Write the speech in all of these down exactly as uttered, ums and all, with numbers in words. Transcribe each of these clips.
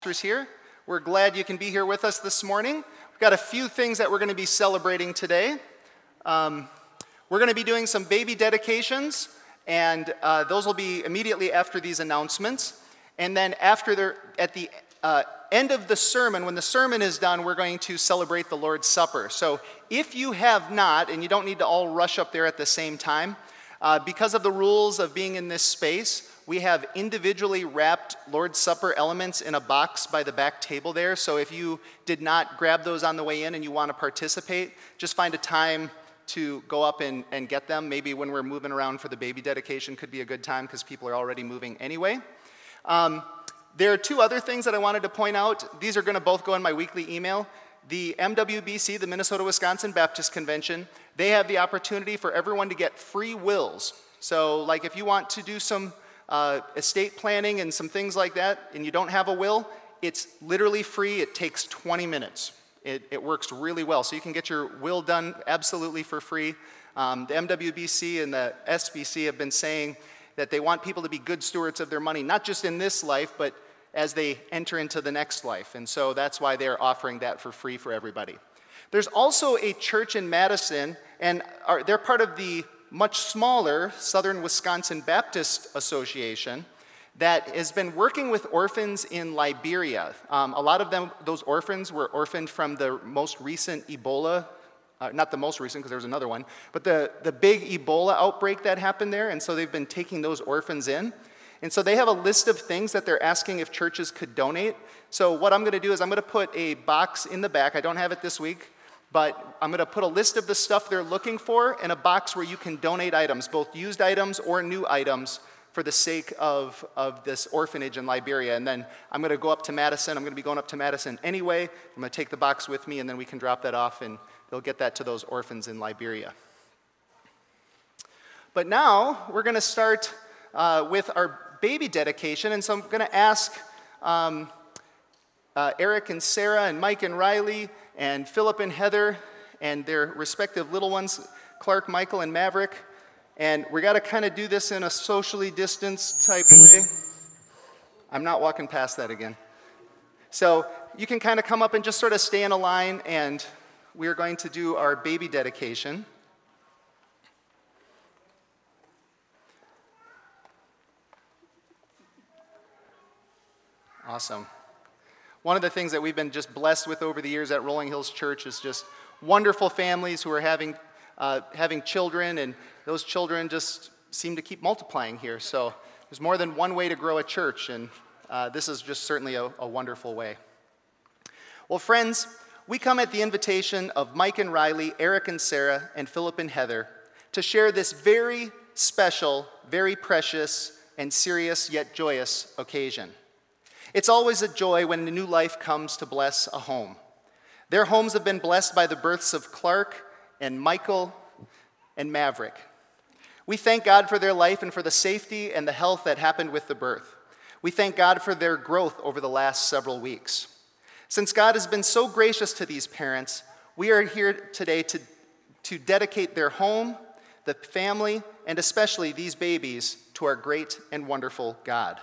Here. We're glad you can be here with us this morning. We've got a few things that we're going to be celebrating today. Um, we're going to be doing some baby dedications, and uh, those will be immediately after these announcements. And then after the, at the uh, end of the sermon, when the sermon is done, we're going to celebrate the Lord's Supper. So if you have not, and you don't need to all rush up there at the same time, uh, because of the rules of being in this space, we have individually wrapped Lord's Supper elements in a box by the back table there. So if you did not grab those on the way in and you want to participate, just find a time to go up and, and get them. Maybe when we're moving around for the baby dedication could be a good time because people are already moving anyway. Um, there are two other things that I wanted to point out. These are going to both go in my weekly email. The M W B C, the Minnesota-Wisconsin Baptist Convention, they have the opportunity for everyone to get free wills. So like if you want to do some Uh, estate planning and some things like that, and you don't have a will, it's literally free. It takes twenty minutes. It, it works really well. So you can get your will done absolutely for free. Um, the M W B C and the S B C have been saying that they want people to be good stewards of their money, not just in this life, but as they enter into the next life. And so that's why they're offering that for free for everybody. There's also a church in Madison, and are, they're part of the much smaller Southern Wisconsin Baptist Association that has been working with orphans in Liberia. Um, a lot of them, those orphans were orphaned from the most recent Ebola, uh, not the most recent because there was another one, but the, the big Ebola outbreak that happened there, and so they've been taking those orphans in. And so they have a list of things that they're asking if churches could donate. So what I'm going to do is I'm going to put a box in the back. I don't have it this week, but I'm going to put a list of the stuff they're looking for in a box where you can donate items, both used items or new items, for the sake of, of this orphanage in Liberia. And then I'm going to go up to Madison. I'm going to be going up to Madison anyway. I'm going to take the box with me, and then we can drop that off, and they'll get that to those orphans in Liberia. But now we're going to start uh, with our baby dedication. And so I'm going to ask um, uh, Eric and Sarah and Mike and Riley and Philip and Heather and their respective little ones, Clark, Michael, and Maverick. And we got to kind of do this in a socially distanced type way. I'm not walking past that again. So you can kind of come up and just sort of stay in a line, and we're going to do our baby dedication. Awesome. One of the things that we've been just blessed with over the years at Rolling Hills Church is just wonderful families who are having uh, having children, and those children just seem to keep multiplying here. So there's more than one way to grow a church, and uh, this is just certainly a, a wonderful way. Well, friends, we come at the invitation of Mike and Riley, Eric and Sarah, and Philip and Heather to share this very special, very precious, and serious yet joyous occasion. It's always a joy when a new life comes to bless a home. Their homes have been blessed by the births of Clark and Michael and Maverick. We thank God for their life and for the safety and the health that happened with the birth. We thank God for their growth over the last several weeks. Since God has been so gracious to these parents, we are here today to, to dedicate their home, the family, and especially these babies to our great and wonderful God.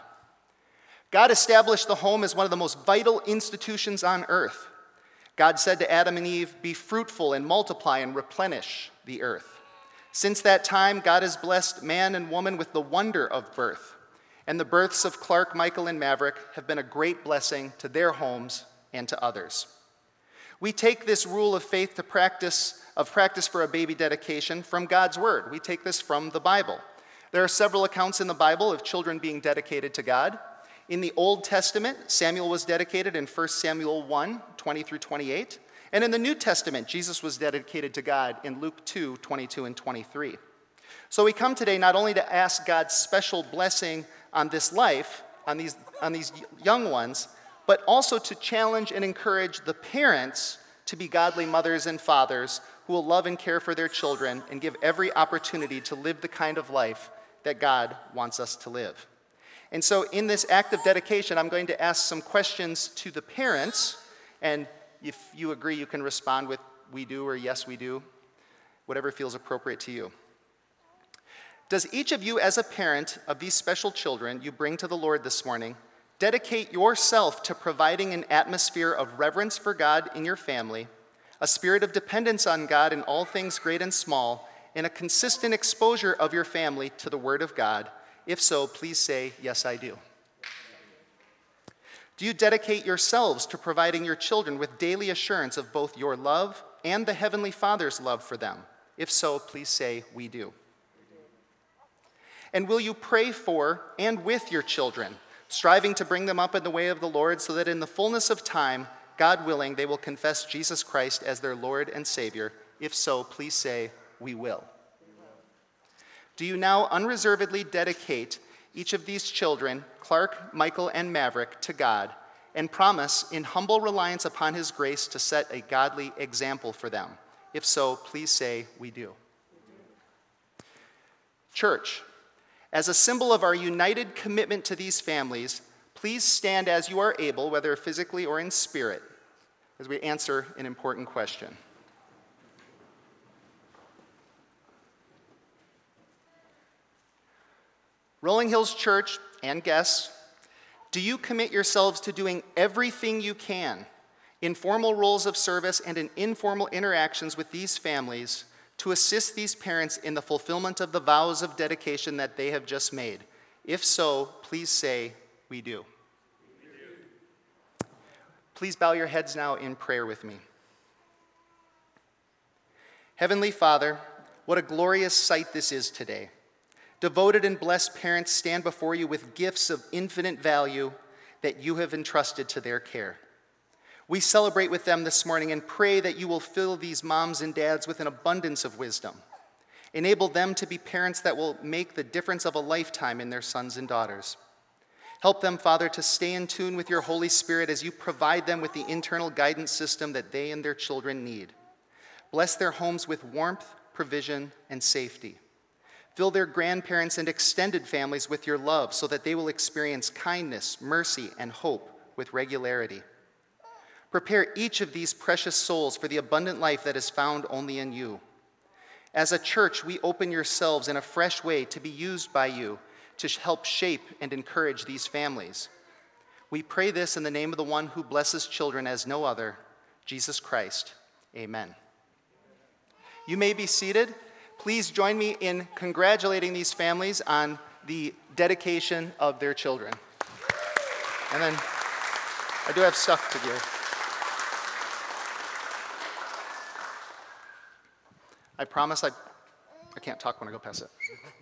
God established the home as one of the most vital institutions on earth. God said to Adam and Eve, "Be fruitful and multiply and replenish the earth." Since that time, God has blessed man and woman with the wonder of birth. And the births of Clark, Michael, and Maverick have been a great blessing to their homes and to others. We take this rule of faith to practice, of practice for a baby dedication from God's word. We take this from the Bible. There are several accounts in the Bible of children being dedicated to God. In the Old Testament, Samuel was dedicated in First Samuel one, twenty through twenty-eight. And in the New Testament, Jesus was dedicated to God in Luke two, twenty-two and twenty-three. So we come today not only to ask God's special blessing on this life, on these, on these young ones, but also to challenge and encourage the parents to be godly mothers and fathers who will love and care for their children and give every opportunity to live the kind of life that God wants us to live. And so in this act of dedication, I'm going to ask some questions to the parents, and if you agree, you can respond with "we do" or "yes, we do," whatever feels appropriate to you. Does each of you as a parent of these special children you bring to the Lord this morning Dedicate yourself to providing an atmosphere of reverence for God in your family, a spirit of dependence on God in all things great and small, and a consistent exposure of your family to the Word of God. If so, please say, "Yes, I do." Do you dedicate yourselves to providing your children with daily assurance of both your love and the Heavenly Father's love for them? If so, please say, "We do." And will you pray for and with your children, striving to bring them up in the way of the Lord so that in the fullness of time, God willing, they will confess Jesus Christ as their Lord and Savior? If so, please say, "We will." Do you now unreservedly dedicate each of these children, Clark, Michael, and Maverick, to God, and promise in humble reliance upon his grace to set a godly example for them? If so, please say, "We do." Church, as a symbol of our united commitment to these families, please stand as you are able, whether physically or in spirit, as we answer an important question. Rolling Hills Church and guests, do you commit yourselves to doing everything you can in formal roles of service and in informal interactions with these families to assist these parents in the fulfillment of the vows of dedication that they have just made? If so, please say, "We do." We do. Please bow your heads now in prayer with me. Heavenly Father, what a glorious sight this is today. Devoted and blessed parents stand before you with gifts of infinite value that you have entrusted to their care. We celebrate with them this morning and pray that you will fill these moms and dads with an abundance of wisdom. Enable them to be parents that will make the difference of a lifetime in their sons and daughters. Help them, Father, to stay in tune with your Holy Spirit as you provide them with the internal guidance system that they and their children need. Bless their homes with warmth, provision, and safety. Fill their grandparents and extended families with your love so that they will experience kindness, mercy, and hope with regularity. Prepare each of these precious souls for the abundant life that is found only in you. As a church, we open yourselves in a fresh way to be used by you to help shape and encourage these families. We pray this in the name of the one who blesses children as no other, Jesus Christ. Amen. You may be seated. Please join me in congratulating these families on the dedication of their children. And then I do have stuff to give. I promise I, I can't talk when I go past it.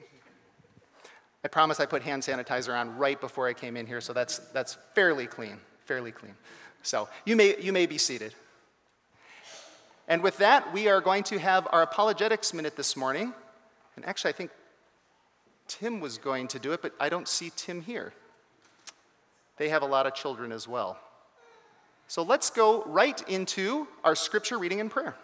I promise I put hand sanitizer on right before I came in here, so that's that's fairly clean, fairly clean. So you may you may be seated. And with that, we are going to have our apologetics minute this morning. And actually, I think Tim was going to do it, but I don't see Tim here. They have a lot of children as well. So let's go right into our scripture reading and prayer.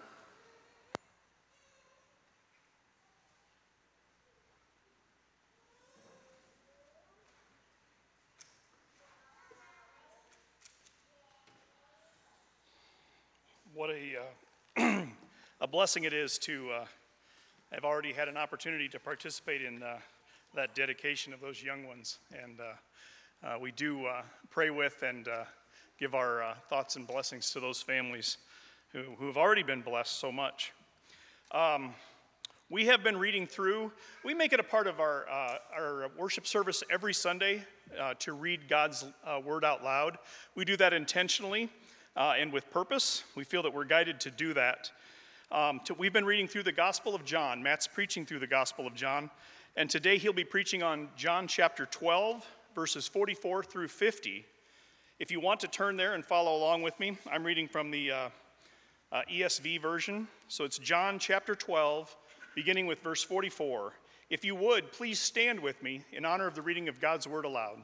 What a, uh, a blessing it is to uh, have already had an opportunity to participate in uh, that dedication of those young ones. And uh, uh, we do uh, pray with and uh, give our uh, thoughts and blessings to those families who, who have already been blessed so much. Um, we have been reading through, we make it a part of our, uh, our worship service every Sunday uh, to read God's uh, word out loud. We do that intentionally. Uh, and with purpose. We feel that we're guided to do that. Um, to, we've been reading through the Gospel of John. Matt's preaching through the Gospel of John. And today he'll be preaching on John chapter twelve, verses forty-four through fifty. If you want to turn there and follow along with me, I'm reading from the uh, uh, E S V version. So it's John chapter twelve, beginning with verse forty-four. If you would, please stand with me in honor of the reading of God's word aloud.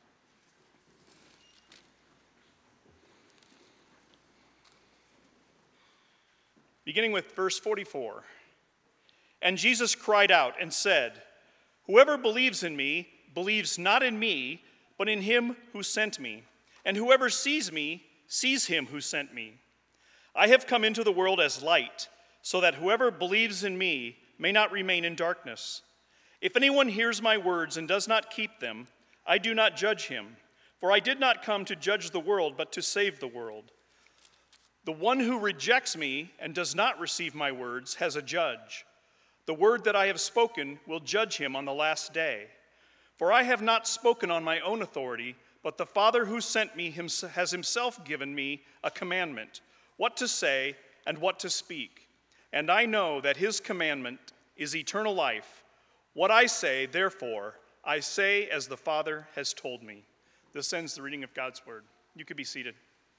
Beginning with verse forty-four. And Jesus cried out and said, "Whoever believes in me believes not in me, but in him who sent me. And whoever sees me sees him who sent me. I have come into the world as light, so that whoever believes in me may not remain in darkness. If anyone hears my words and does not keep them, I do not judge him. For I did not come to judge the world, but to save the world. The one who rejects me and does not receive my words has a judge. The word that I have spoken will judge him on the last day. For I have not spoken on my own authority, but the Father who sent me has himself given me a commandment, what to say and what to speak. And I know that his commandment is eternal life. What I say, therefore, I say as the Father has told me. This ends the reading of God's word. You could be seated.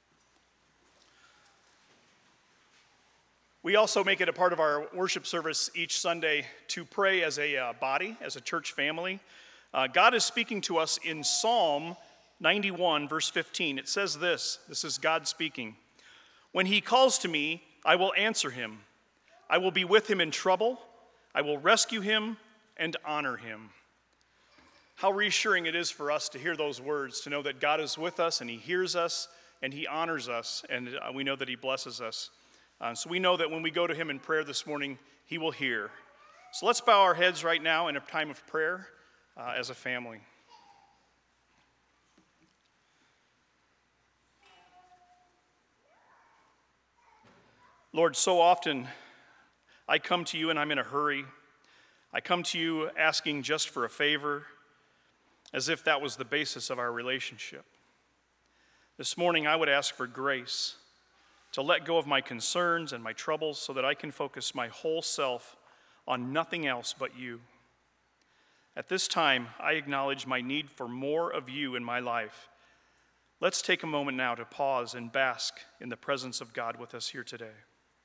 We also make it a part of our worship service each Sunday to pray as a uh, body, as a church family. Uh, God is speaking to us in Psalm ninety-one, verse fifteen. It says this, this is God speaking. When he calls to me, I will answer him. I will be with him in trouble. I will rescue him and honor him. How reassuring it is for us to hear those words, to know that God is with us and he hears us and he honors us, and uh, we know that he blesses us. Uh, so we know that when we go to him in prayer this morning, he will hear. So let's bow our heads right now in a time of prayer uh, as a family. Lord, so often I come to you and I'm in a hurry. I come to you asking just for a favor, as if that was the basis of our relationship. This morning I would ask for grace to let go of my concerns and my troubles so that I can focus my whole self on nothing else but you. At this time, I acknowledge my need for more of you in my life. Let's take a moment now to pause and bask in the presence of God with us here today.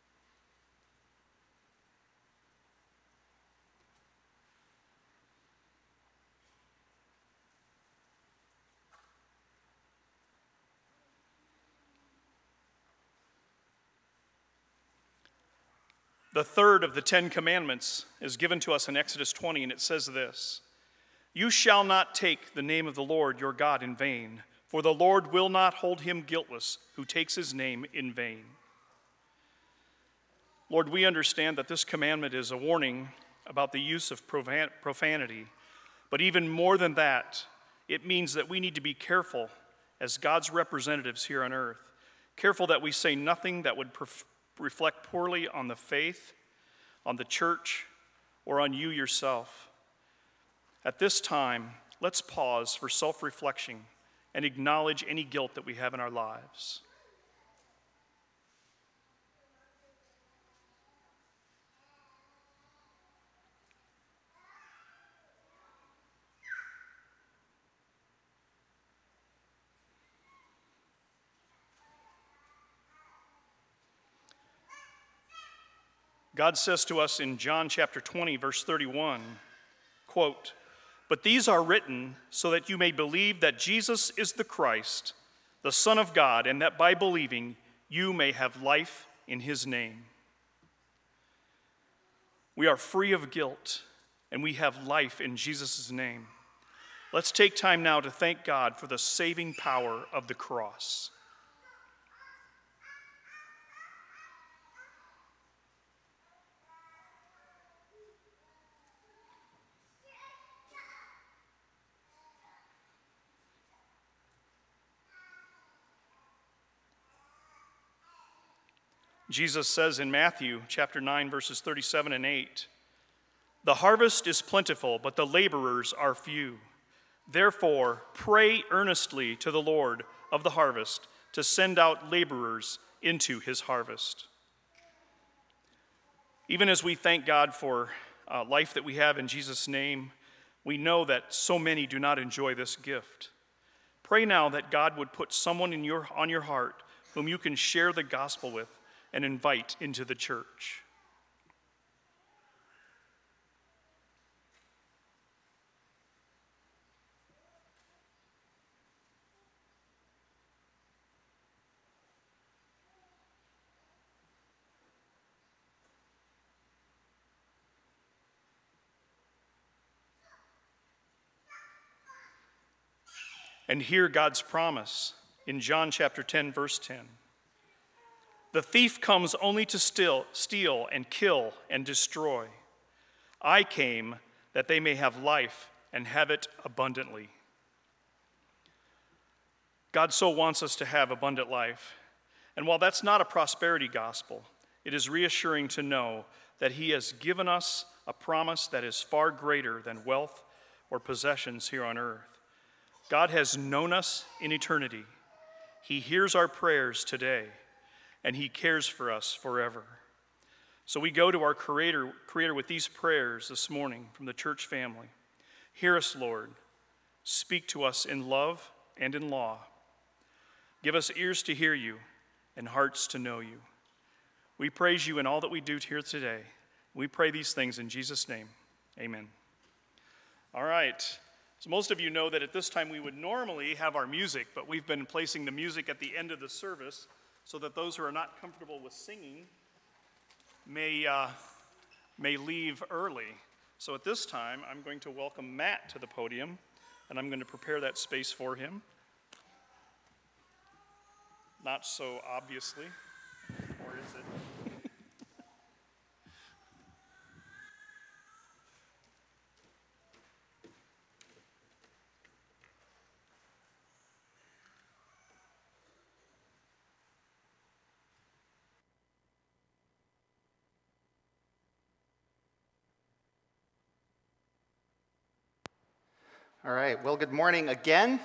The third of the Ten Commandments is given to us in Exodus twenty, and it says this: You shall not take the name of the Lord your God in vain, for the Lord will not hold him guiltless who takes his name in vain. Lord, we understand that this commandment is a warning about the use of profanity, but even more than that, it means that we need to be careful as God's representatives here on earth, careful that we say nothing that would prof- reflect poorly on the faith, on the church, or on you yourself. At this time, let's pause for self-reflection and acknowledge any guilt that we have in our lives. God says to us in John chapter twenty, verse thirty-one, quote, But these are written so that you may believe that Jesus is the Christ, the Son of God, and that by believing you may have life in his name. We are free of guilt, and we have life in Jesus' name. Let's take time now to thank God for the saving power of the cross. Jesus says in Matthew chapter nine, verses thirty-seven and eight, The harvest is plentiful, but the laborers are few. Therefore, pray earnestly to the Lord of the harvest to send out laborers into his harvest. Even as we thank God for uh, life that we have in Jesus' name, we know that so many do not enjoy this gift. Pray now that God would put someone in your, on your heart whom you can share the gospel with and invite into the church. And hear God's promise in John chapter ten, verse ten. The thief comes only to steal, steal and kill and destroy. I came that. that they may have life and have it abundantly. God so wants us to have abundant life. And while that's not a prosperity gospel, it is reassuring to know that he has given us a promise that is far greater than wealth or possessions here on earth. God has known us in eternity. He hears our prayers today, and he cares for us forever. So we go to our Creator, Creator with these prayers this morning from the church family. Hear us, Lord. Speak to us in love and in law. Give us ears to hear you and hearts to know you. We praise you in all that we do here today. We pray these things in Jesus' name. Amen. All right. So most of you know that at this time we would normally have our music, but we've been placing the music at the end of the service so that those who are not comfortable with singing may, uh, may leave early. So at this time, I'm going to welcome Matt to the podium, and I'm going to prepare that space for him. Not so obviously, or is it? All right, well, good morning again.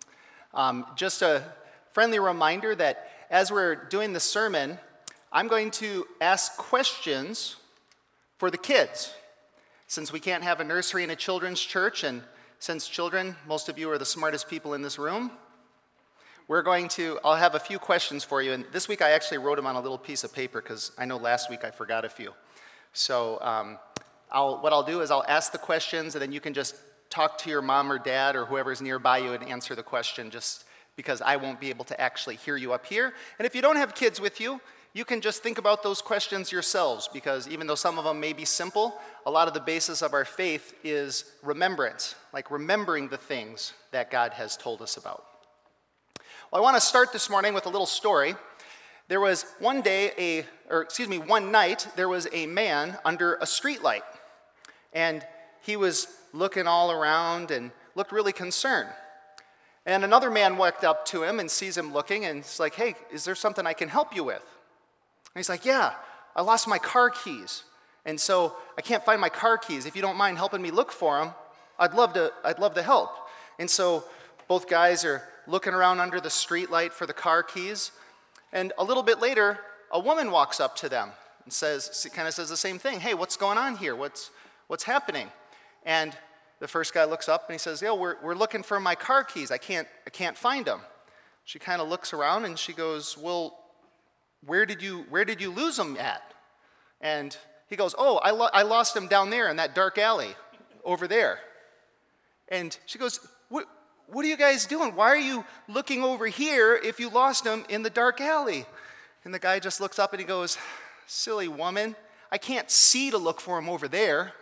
Um, just a friendly reminder that as we're doing the sermon, I'm going to ask questions for the kids. Since we can't have a nursery and a children's church, and since children, most of you are the smartest people in this room, we're going to, I'll have a few questions for you. And this week I actually wrote them on a little piece of paper because I know last week I forgot a few. So um, I'll, what I'll do is I'll ask the questions, and then you can just talk to your mom or dad or whoever's nearby you and answer the question, just because I won't be able to actually hear you up here. And if you don't have kids with you, you can just think about those questions yourselves, because even though some of them may be simple, a lot of the basis of our faith is remembrance, like remembering the things that God has told us about. Well, I want to start this morning with a little story. There was one day, a, or excuse me, one night, there was a man under a streetlight, and he was looking all around and looked really concerned. And another man walked up to him and sees him looking, and it's like, hey, is there something I can help you with? And he's like, yeah, I lost my car keys, and so I can't find my car keys. If you don't mind helping me look for them, I'd love to, I'd love to help. And so both guys are looking around under the streetlight for the car keys, and a little bit later, a woman walks up to them and says, kind of says the same thing. Hey, what's going on here? What's, what's happening? And the first guy looks up and he says, yeah, we're, we're looking for my car keys. I can't, I can't find them. She kind of looks around and she goes, well, where did you, where did you lose them at? And he goes, oh, I, lo- I lost them down there in that dark alley over there. And she goes, what, what are you guys doing? Why are you looking over here if you lost them in the dark alley? And the guy just looks up and he goes, silly woman, I can't see to look for them over there.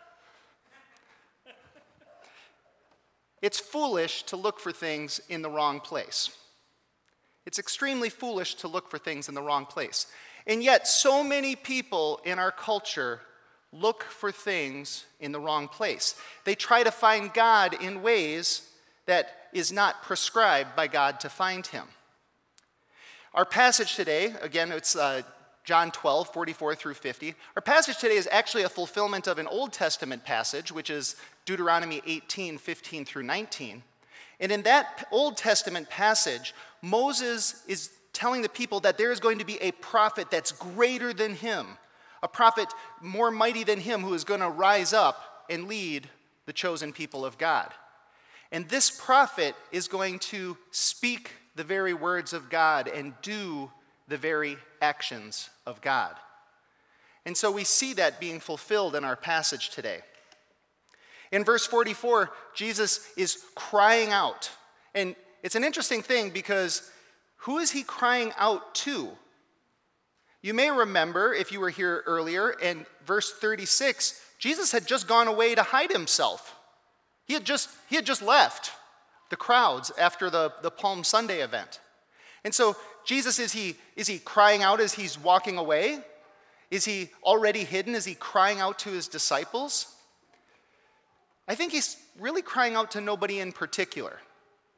It's foolish to look for things in the wrong place. It's extremely foolish to look for things in the wrong place. And yet, so many people in our culture look for things in the wrong place. They try to find God in ways that is not prescribed by God to find him. Our passage today, again, it's uh, John twelve, forty-four through fifty. Our passage today is actually a fulfillment of an Old Testament passage, which is Deuteronomy eighteen, fifteen through nineteen. And in that Old Testament passage, Moses is telling the people that there is going to be a prophet that's greater than him, a prophet more mighty than him who is going to rise up and lead the chosen people of God. And this prophet is going to speak the very words of God and do the very actions of God. And so we see that being fulfilled in our passage today. In verse forty-four, Jesus is crying out. And it's an interesting thing because who is he crying out to? You may remember, if you were here earlier, in verse thirty-six, Jesus had just gone away to hide himself. He had just, he had just left the crowds after the, the Palm Sunday event. And so Jesus, is he, is he crying out as he's walking away? Is he already hidden? Is he crying out to his disciples? I think he's really crying out to nobody in particular.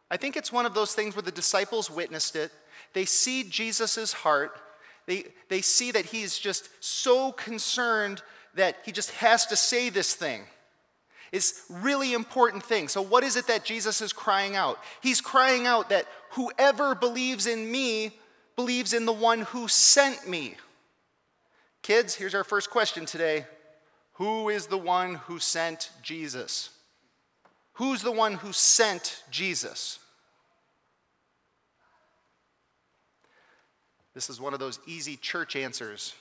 I think it's one of those things where the disciples witnessed it. They see Jesus' heart. They, they see that he's just so concerned that he just has to say this thing. It's really important thing. So what is it that Jesus is crying out? He's crying out that whoever believes in me believes in the one who sent me. Kids, here's our first question today. Who is the one who sent Jesus? Who's the one who sent Jesus? This is one of those easy church answers.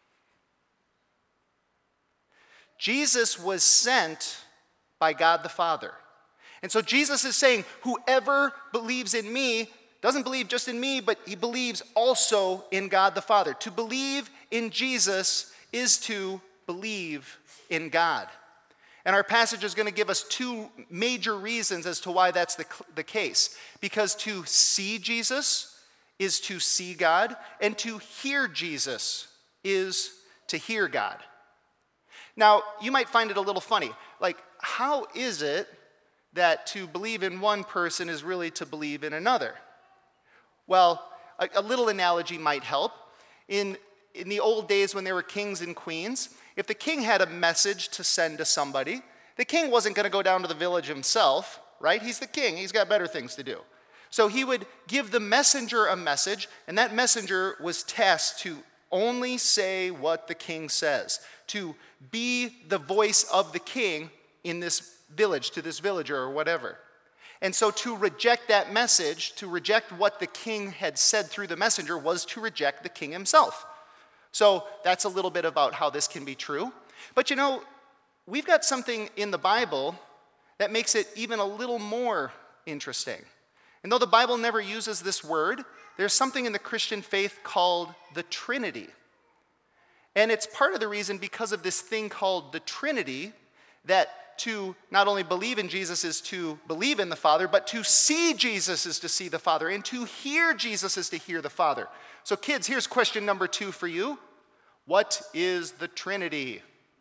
Jesus was sent by God the Father. And so Jesus is saying, whoever believes in me doesn't believe just in me, but he believes also in God the Father. To believe in Jesus is to believe in God. And our passage is going to give us two major reasons as to why that's the, the case. Because to see Jesus is to see God, and to hear Jesus is to hear God. Now, you might find it a little funny. Like, how is it that to believe in one person is really to believe in another? Well, a, a little analogy might help. In, in the old days when there were kings and queens, if the king had a message to send to somebody, the king wasn't going to go down to the village himself, right? He's the king. He's got better things to do. So he would give the messenger a message, and that messenger was tasked to only say what the king says, to be the voice of the king in this village, to this villager or whatever. And so to reject that message, to reject what the king had said through the messenger, was to reject the king himself. So that's a little bit about how this can be true. But you know, we've got something in the Bible that makes it even a little more interesting. And though the Bible never uses this word, there's something in the Christian faith called the Trinity. And it's part of the reason because of this thing called the Trinity, that to not only believe in Jesus is to believe in the Father, but to see Jesus is to see the Father, and to hear Jesus is to hear the Father. So kids, here's question number two for you. What is the Trinity?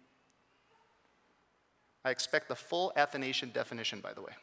I expect the full Athanasian definition, by the way.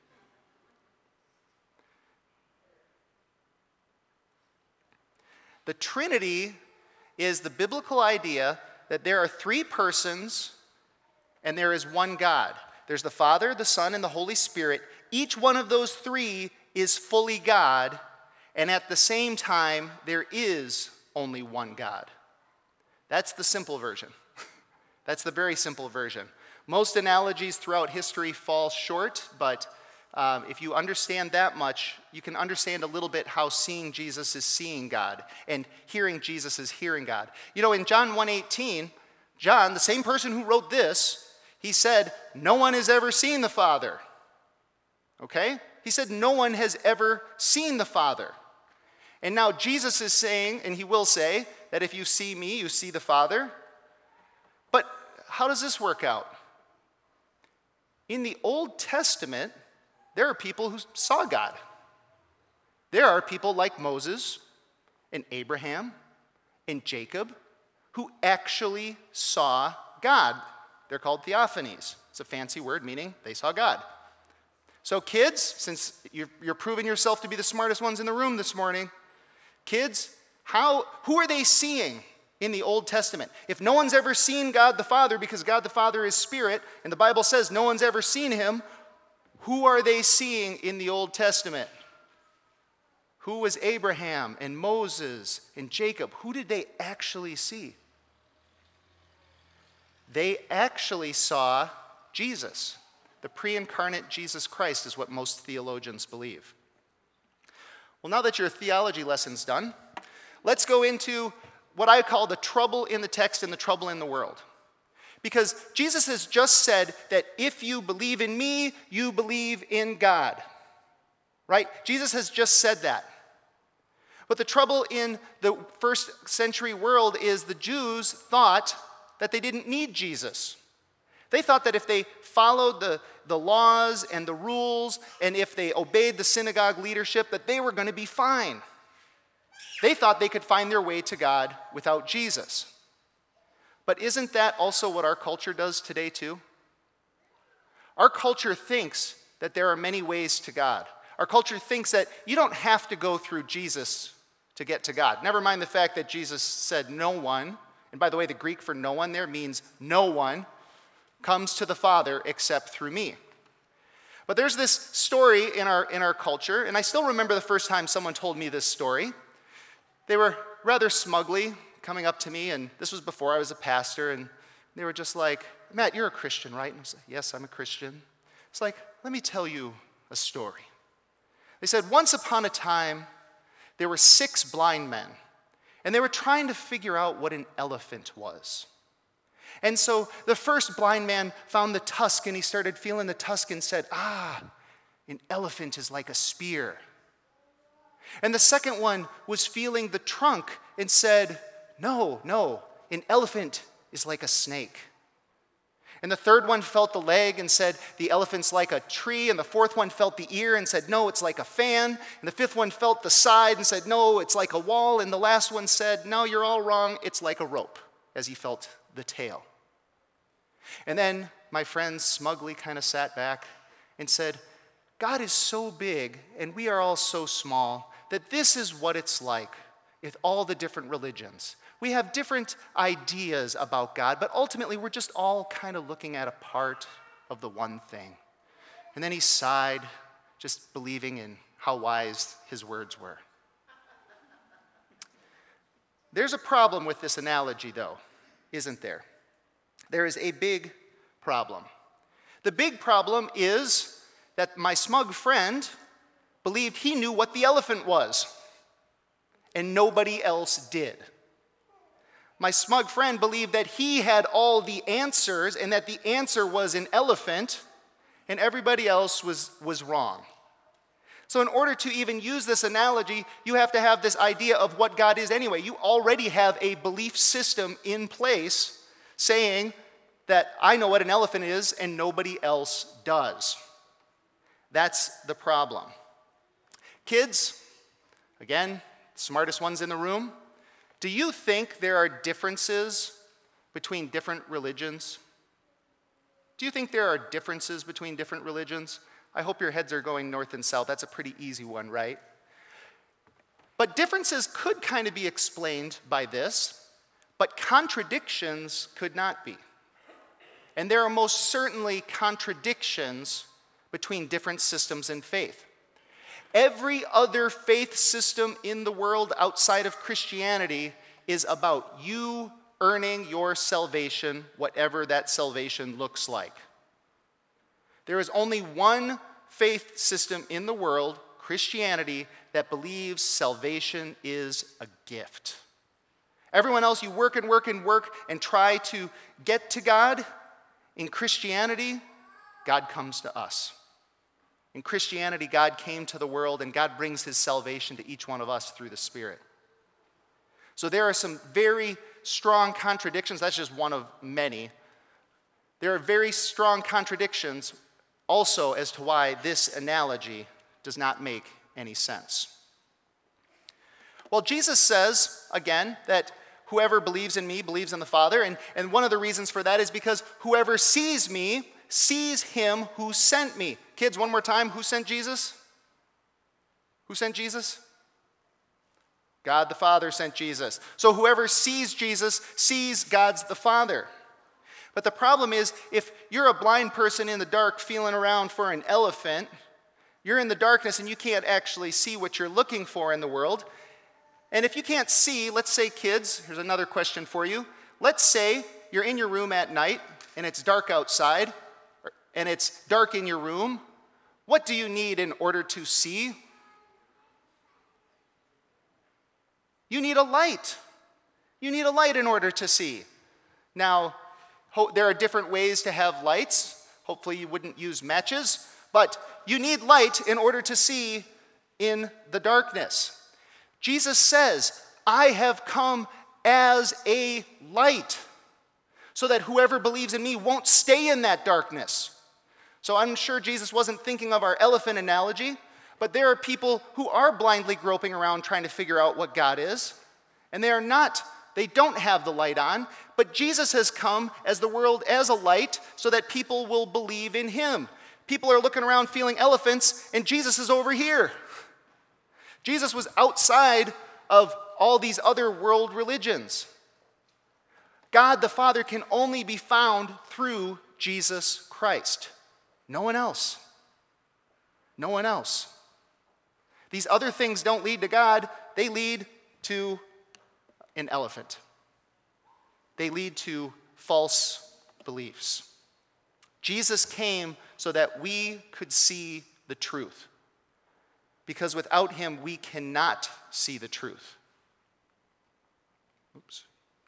The Trinity is the biblical idea that there are three persons and there is one God. There's the Father, the Son, and the Holy Spirit. Each one of those three is fully God, and at the same time, there is only one God. That's the simple version. That's the very simple version. Most analogies throughout history fall short, but Um, if you understand that much, you can understand a little bit how seeing Jesus is seeing God and hearing Jesus is hearing God. You know, in John one eighteen, John, the same person who wrote this, he said, no one has ever seen the Father. Okay? He said, no one has ever seen the Father. And now Jesus is saying, and he will say, that if you see me, you see the Father. But how does this work out? In the Old Testament, there are people who saw God. There are people like Moses and Abraham and Jacob who actually saw God. They're called theophanies. It's a fancy word meaning they saw God. So kids, since you're, you're proving yourself to be the smartest ones in the room this morning, kids, how, who are they seeing in the Old Testament? If no one's ever seen God the Father, because God the Father is spirit, and the Bible says no one's ever seen him, who are they seeing in the Old Testament? Who was Abraham and Moses and Jacob? Who did they actually see? They actually saw Jesus. The pre-incarnate Jesus Christ is what most theologians believe. Well, now that your theology lesson's done, let's go into what I call the trouble in the text and the trouble in the world. Because Jesus has just said that if you believe in me, you believe in God. Right? Jesus has just said that. But the trouble in the first century world is the Jews thought that they didn't need Jesus. They thought that if they followed the, the laws and the rules, and if they obeyed the synagogue leadership, that they were going to be fine. They thought they could find their way to God without Jesus. But isn't that also what our culture does today too? Our culture thinks that there are many ways to God. Our culture thinks that you don't have to go through Jesus to get to God. Never mind the fact that Jesus said no one, and by the way, the Greek for no one there means no one comes to the Father except through me. But there's this story in our, in our culture, and I still remember the first time someone told me this story. They were rather smugly coming up to me, and this was before I was a pastor, and they were just like, Matt, you're a Christian, right? And I was like, yes, I'm a Christian. It's like, let me tell you a story. They said, once upon a time, there were six blind men, and they were trying to figure out what an elephant was. And so the first blind man found the tusk, and he started feeling the tusk and said, ah, an elephant is like a spear. And the second one was feeling the trunk and said, no, no, an elephant is like a snake. And the third one felt the leg and said, the elephant's like a tree. And the fourth one felt the ear and said, no, it's like a fan. And the fifth one felt the side and said, no, it's like a wall. And the last one said, no, you're all wrong, it's like a rope, as he felt the tail. And then my friends smugly kind of sat back and said, God is so big and we are all so small that this is what it's like with all the different religions. We have different ideas about God, but ultimately we're just all kind of looking at a part of the one thing. And then he sighed, just believing in how wise his words were. There's a problem with this analogy, though, isn't there? There is a big problem. The big problem is that my smug friend believed he knew what the elephant was, and nobody else did. My smug friend believed that he had all the answers and that the answer was an elephant, and everybody else was, was wrong. So in order to even use this analogy, you have to have this idea of what God is anyway. You already have a belief system in place saying that I know what an elephant is and nobody else does. That's the problem. Kids, again, smartest ones in the room, do you think there are differences between different religions? Do you think there are differences between different religions? I hope your heads are going north and south. That's a pretty easy one, right? But differences could kind of be explained by this, but contradictions could not be. And there are most certainly contradictions between different systems in faith. Every other faith system in the world outside of Christianity is about you earning your salvation, whatever that salvation looks like. There is only one faith system in the world, Christianity, that believes salvation is a gift. Everyone else, you work and work and work and try to get to God. In Christianity, God comes to us. In Christianity, God came to the world and God brings his salvation to each one of us through the Spirit. So there are some very strong contradictions. That's just one of many. There are very strong contradictions also as to why this analogy does not make any sense. Well, Jesus says, again, that whoever believes in me believes in the Father. And, and one of the reasons for that is because whoever sees me sees him who sent me. Kids, one more time, who sent Jesus? Who sent Jesus? God the Father sent Jesus. So whoever sees Jesus sees God's the Father. But the problem is, if you're a blind person in the dark feeling around for an elephant, you're in the darkness and you can't actually see what you're looking for in the world. And if you can't see, let's say, kids, here's another question for you. Let's say you're in your room at night and it's dark outside, and it's dark in your room. What do you need in order to see? You need a light. You need a light in order to see. Now, ho- there are different ways to have lights. Hopefully you wouldn't use matches, but you need light in order to see in the darkness. Jesus says, I have come as a light, so that whoever believes in me won't stay in that darkness. So I'm sure Jesus wasn't thinking of our elephant analogy, but there are people who are blindly groping around trying to figure out what God is, and they are not, they don't have the light on, but Jesus has come as the world as a light so that people will believe in him. People are looking around feeling elephants, and Jesus is over here. Jesus was outside of all these other world religions. God the Father can only be found through Jesus Christ. No one else. No one else. These other things don't lead to God, they lead to an elephant. They lead to false beliefs. Jesus came so that we could see the truth. Because without him, we cannot see the truth. Oops.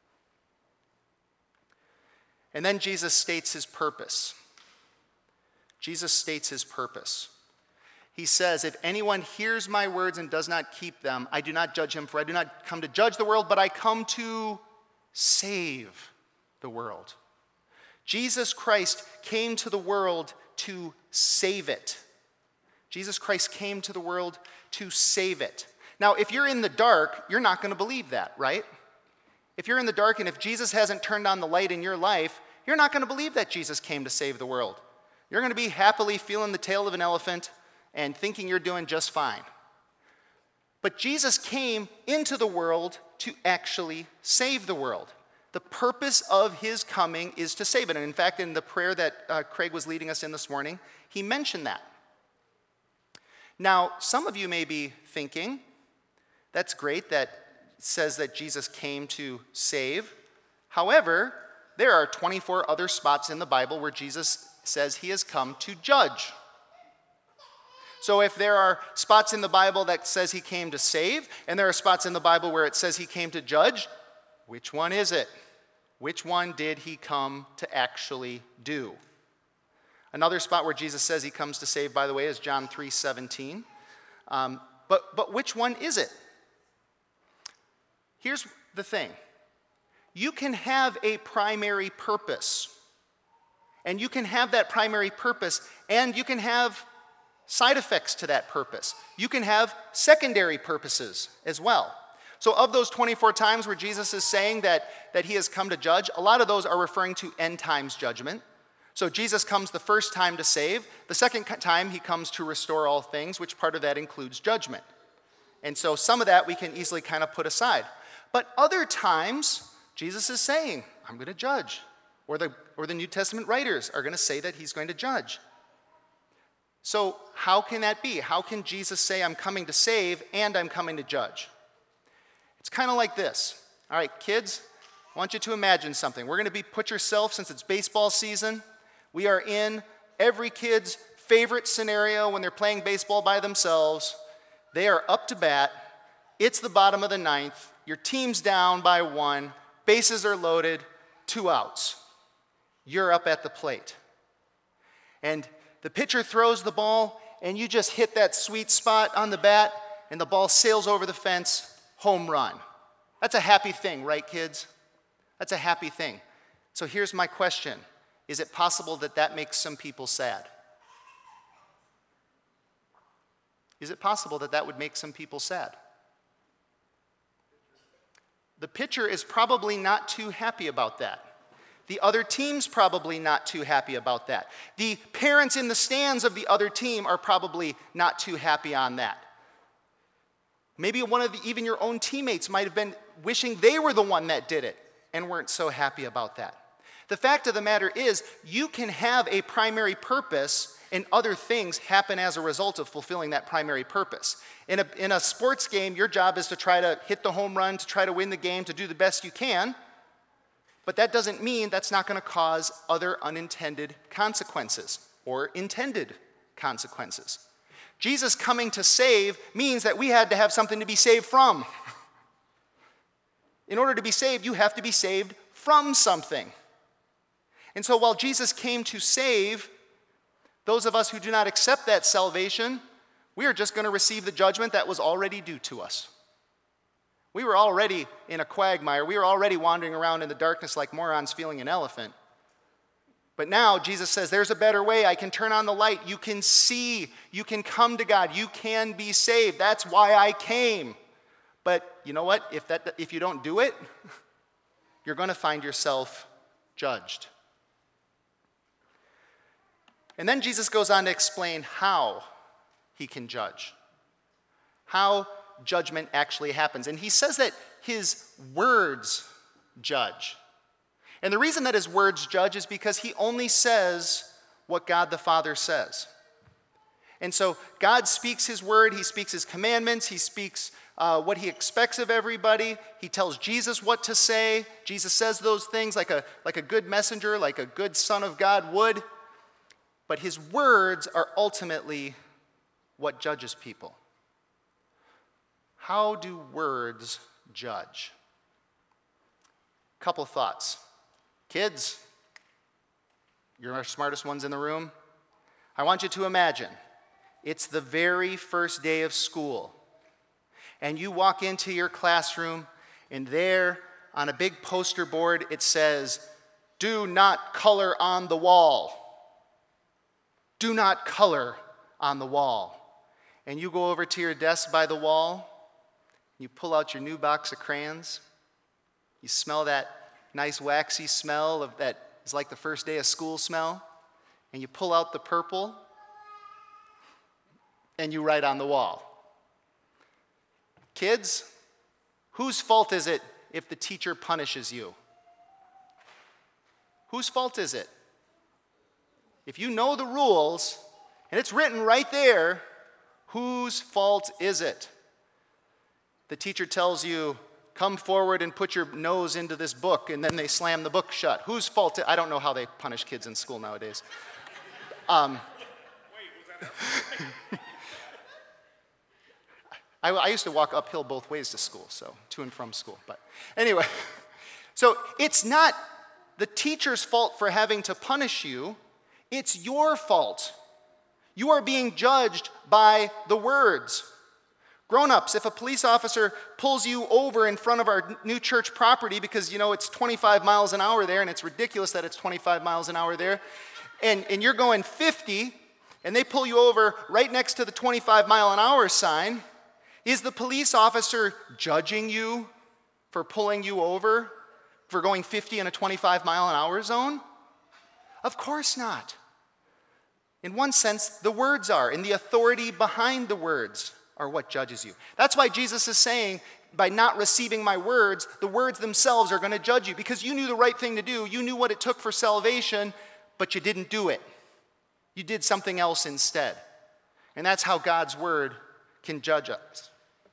And then Jesus states his purpose. Jesus states his purpose. He says, if anyone hears my words and does not keep them, I do not judge him, for I do not come to judge the world, but I come to save the world. Jesus Christ came to the world to save it. Jesus Christ came to the world to save it. Now, if you're in the dark, you're not going to believe that, right? If you're in the dark and if Jesus hasn't turned on the light in your life, you're not going to believe that Jesus came to save the world. You're going to be happily feeling the tail of an elephant and thinking you're doing just fine. But Jesus came into the world to actually save the world. The purpose of his coming is to save it. And in fact, in the prayer that uh, Craig was leading us in this morning, he mentioned that. Now, some of you may be thinking, that's great that it says that Jesus came to save. However, there are twenty-four other spots in the Bible where Jesus says he has come to judge. So if there are spots in the Bible that says he came to save, and there are spots in the Bible where it says he came to judge, which one is it? Which one did he come to actually do? Another spot where Jesus says he comes to save, by the way, is John three seventeen. Um, but, but which one is it? Here's the thing. You can have a primary purpose, and you can have that primary purpose, and you can have side effects to that purpose. You can have secondary purposes as well. So of those twenty-four times where Jesus is saying that, that he has come to judge, a lot of those are referring to end times judgment. So Jesus comes the first time to save. The second time he comes to restore all things, which part of that includes judgment. And so some of that we can easily kind of put aside. But other times, Jesus is saying, I'm going to judge. Or the, or the New Testament writers are going to say that he's going to judge. So how can that be? How can Jesus say, I'm coming to save and I'm coming to judge? It's kind of like this. All right, kids, I want you to imagine something. We're going to be, put yourself, since it's baseball season, we are in every kid's favorite scenario when they're playing baseball by themselves. They are up to bat. It's the bottom of the ninth. Your team's down by one. Bases are loaded. Two outs. You're up at the plate. And the pitcher throws the ball, and you just hit that sweet spot on the bat, and the ball sails over the fence. Home run. That's a happy thing, right, kids? That's a happy thing. So here's my question. Is it possible that that makes some people sad? Is it possible that that would make some people sad? The pitcher is probably not too happy about that. The other team's probably not too happy about that. The parents in the stands of the other team are probably not too happy on that. Maybe one of the, even your own teammates might have been wishing they were the one that did it and weren't so happy about that. The fact of the matter is, you can have a primary purpose and other things happen as a result of fulfilling that primary purpose. In a, in a sports game, your job is to try to hit the home run, to try to win the game, to do the best you can. But that doesn't mean that's not going to cause other unintended consequences or intended consequences. Jesus coming to save means that we had to have something to be saved from. In order to be saved, you have to be saved from something. And so while Jesus came to save those of us who do not accept that salvation, we are just going to receive the judgment that was already due to us. We were already in a quagmire. We were already wandering around in the darkness like morons feeling an elephant. But now Jesus says, there's a better way. I can turn on the light. You can see. You can come to God. You can be saved. That's why I came. But you know what? If that, if you don't do it, you're going to find yourself judged. And then Jesus goes on to explain how he can judge, how judgment actually happens. And he says that his words judge. And the reason that his words judge is because he only says what God the Father says. And so God speaks his word, he speaks his commandments, he speaks uh, what he expects of everybody. He tells Jesus what to say. Jesus says those things like a, like a good messenger, like a good son of God would. But his words are ultimately what judges people. How do words judge? Couple thoughts. Kids, you're our smartest ones in the room. I want you to imagine it's the very first day of school, and you walk into your classroom, and there on a big poster board it says, "Do not color on the wall. Do not color on the wall." And you go over to your desk by the wall, you pull out your new box of crayons, you smell that nice waxy smell of that is like the first day of school smell, and you pull out the purple, and you write on the wall. Kids, whose fault is it if the teacher punishes you? Whose fault is it? If you know the rules, and it's written right there, whose fault is it? The teacher tells you, "Come forward and put your nose into this book," and then they slam the book shut. Whose fault? I don't know how they punish kids in school nowadays. Um, I, I used to walk uphill both ways to school, so to and from school. But anyway, so it's not the teacher's fault for having to punish you. It's your fault. You are being judged by the words. Grown-ups, if a police officer pulls you over in front of our new church property because, you know, it's twenty-five miles an hour there, and it's ridiculous that it's twenty-five miles an hour there, and, and you're going fifty, and they pull you over right next to the twenty-five mile an hour sign, is the police officer judging you for pulling you over for going fifty in a twenty-five mile an hour zone? Of course not. In one sense, the words are, and the authority behind the words are what judges you. That's why Jesus is saying, by not receiving my words, the words themselves are going to judge you, because you knew the right thing to do. You knew what it took for salvation, but you didn't do it. You did something else instead. And that's how God's word can judge us.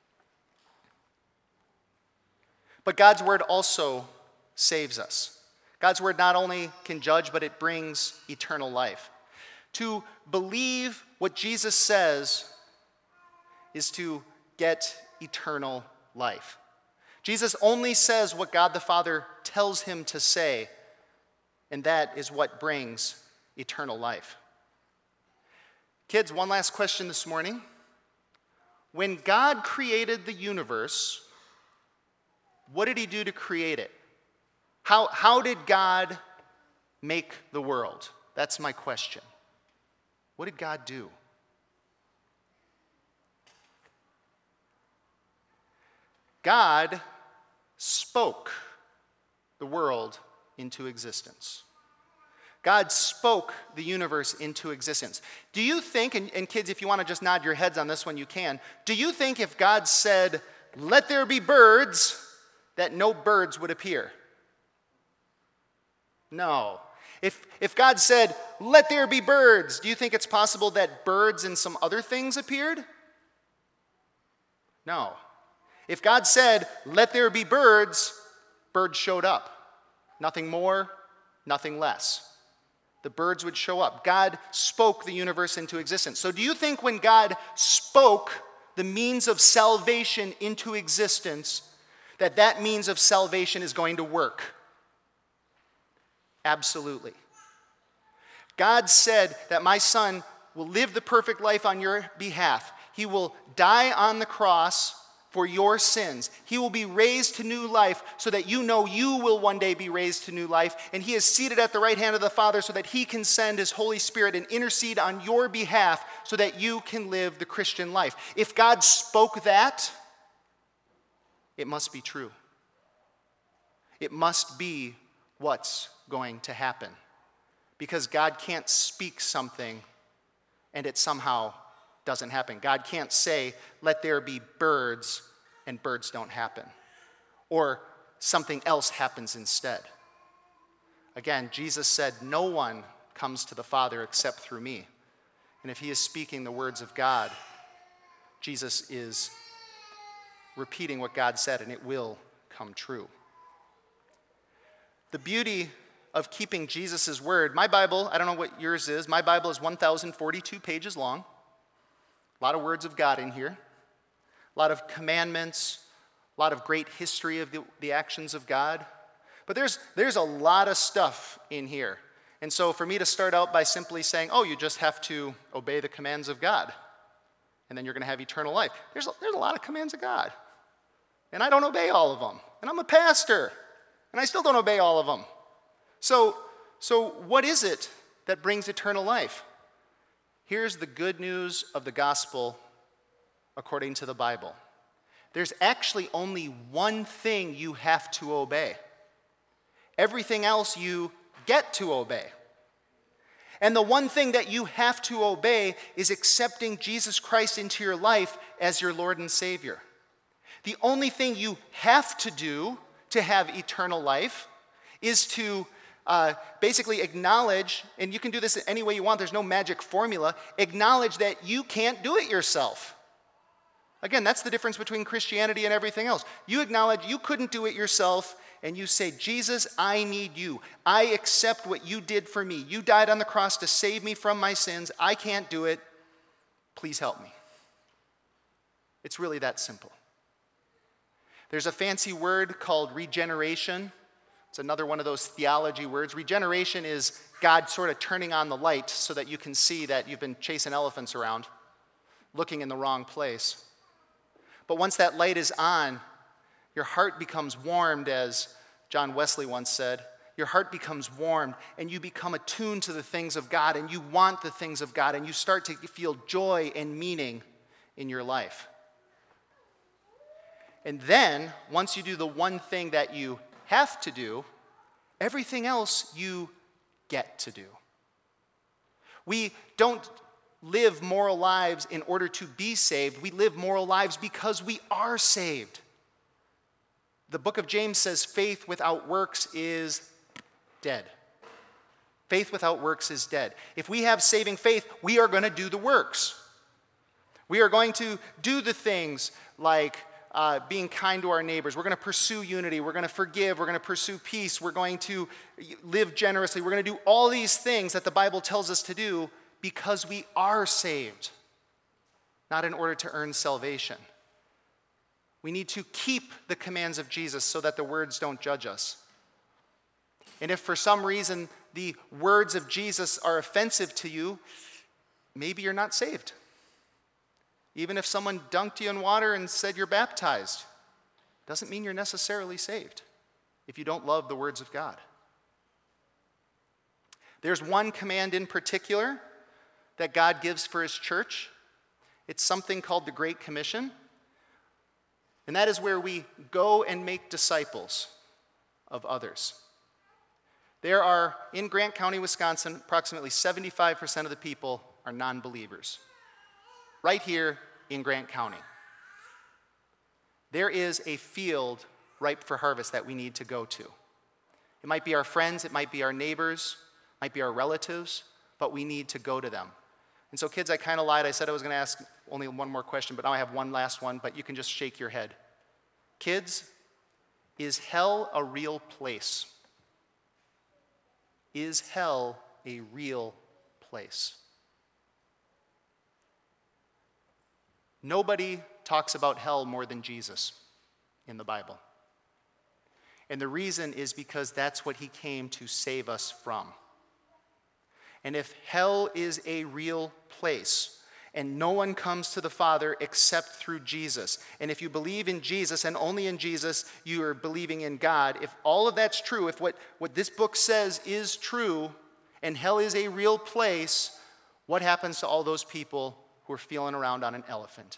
But God's word also saves us. God's word not only can judge, but it brings eternal life. To believe what Jesus says is to get eternal life. Jesus only says what God the Father tells him to say, and that is what brings eternal life. Kids, one last question this morning. When God created the universe, what did he do to create it? How, how did God make the world? That's my question. What did God do? God spoke the world into existence. God spoke the universe into existence. Do you think, and, and kids, if you want to just nod your heads on this one, you can. Do you think if God said, "Let there be birds," that no birds would appear? No. If, if God said, "Let there be birds," do you think it's possible that birds and some other things appeared? No. If God said, "Let there be birds," birds showed up. Nothing more, nothing less. The birds would show up. God spoke the universe into existence. So do you think when God spoke the means of salvation into existence, that that means of salvation is going to work? Absolutely. God said that my son will live the perfect life on your behalf. He will die on the cross for your sins. He will be raised to new life so that you know you will one day be raised to new life. And he is seated at the right hand of the Father so that he can send his Holy Spirit and intercede on your behalf so that you can live the Christian life. If God spoke that, it must be true. It must be what's going to happen. because God can't speak something and it somehow doesn't happen. God can't say, let there be birds, and birds don't happen. Or something else happens instead. Again, Jesus said, no one comes to the Father except through me. And if he is speaking the words of God, Jesus is repeating what God said, and it will come true. The beauty of keeping Jesus' word, my Bible, I don't know what yours is, my Bible is one thousand forty-two pages long. A lot of words of God in here. A lot of commandments, a lot of great history of the, the actions of God. But there's, there's a lot of stuff in here. And so for me to start out by simply saying, oh, you just have to obey the commands of God, and then you're going to have eternal life. There's a, there's a lot of commands of God. And I don't obey all of them. And I'm a pastor, and I still don't obey all of them. So, so what is it that brings eternal life? Here's the good news of the gospel according to the Bible. There's actually only one thing you have to obey. Everything else you get to obey. And the one thing that you have to obey is accepting Jesus Christ into your life as your Lord and Savior. The only thing you have to do to have eternal life is to uh, basically acknowledge, and you can do this any way you want, there's no magic formula, acknowledge that you can't do it yourself. Again, that's the difference between Christianity and everything else. You acknowledge you couldn't do it yourself, and you say, Jesus, I need you. I accept what you did for me. You died on the cross to save me from my sins. I can't do it. Please help me. It's really that simple. There's a fancy word called regeneration. It's another one of those theology words. Regeneration is God sort of turning on the light so that you can see that you've been chasing elephants around, looking in the wrong place. But once that light is on, your heart becomes warmed, as John Wesley once said. Your heart becomes warmed, and you become attuned to the things of God, and you want the things of God, and you start to feel joy and meaning in your life. And then, once you do the one thing that you have to do, everything else you get to do. We don't live moral lives in order to be saved. We live moral lives because we are saved. The book of James says faith without works is dead. Faith without works is dead. If we have saving faith, we are going to do the works. We are going to do the things like uh, being kind to our neighbors. We're going to pursue unity. We're going to forgive. We're going to pursue peace. We're going to live generously. We're going to do all these things that the Bible tells us to do because we are saved, not in order to earn salvation. We need to keep the commands of Jesus so that the words don't judge us. And if for some reason the words of Jesus are offensive to you, maybe you're not saved. Even if someone dunked you in water and said you're baptized, doesn't mean you're necessarily saved if you don't love the words of God. There's one command in particular that God gives for his church. It's something called the Great Commission. And that is where we go and make disciples of others. There are, in Grant County, Wisconsin, approximately seventy-five percent of the people are non-believers. Right here in Grant County. There is a field ripe for harvest that we need to go to. It might be our friends, it might be our neighbors, it might be our relatives, but we need to go to them. And so kids, I kind of lied. I said I was going to ask only one more question, but now I have one last one, but you can just shake your head. Kids, is hell a real place? Is hell a real place? Nobody talks about hell more than Jesus in the Bible. And the reason is because that's what he came to save us from. And if hell is a real place, and no one comes to the Father except through Jesus, and if you believe in Jesus and only in Jesus, you are believing in God, if all of that's true, if what, what this book says is true, and hell is a real place, what happens to all those people who are feeling around on an elephant?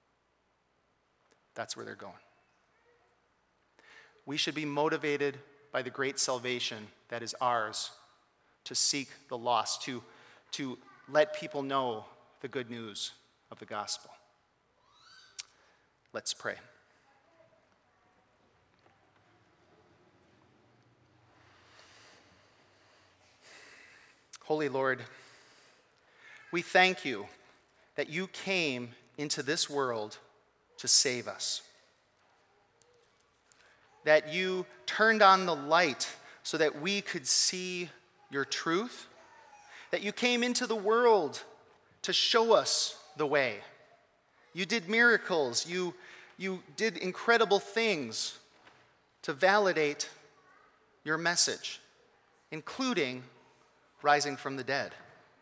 That's where they're going. We should be motivated by the great salvation that is ours, to seek the lost, to, to let people know the good news of the gospel. Let's pray. Holy Lord, we thank you that you came into this world to save us, that you turned on the light so that we could see your truth, that you came into the world to show us the way. You did miracles, you, you did incredible things to validate your message, including rising from the dead.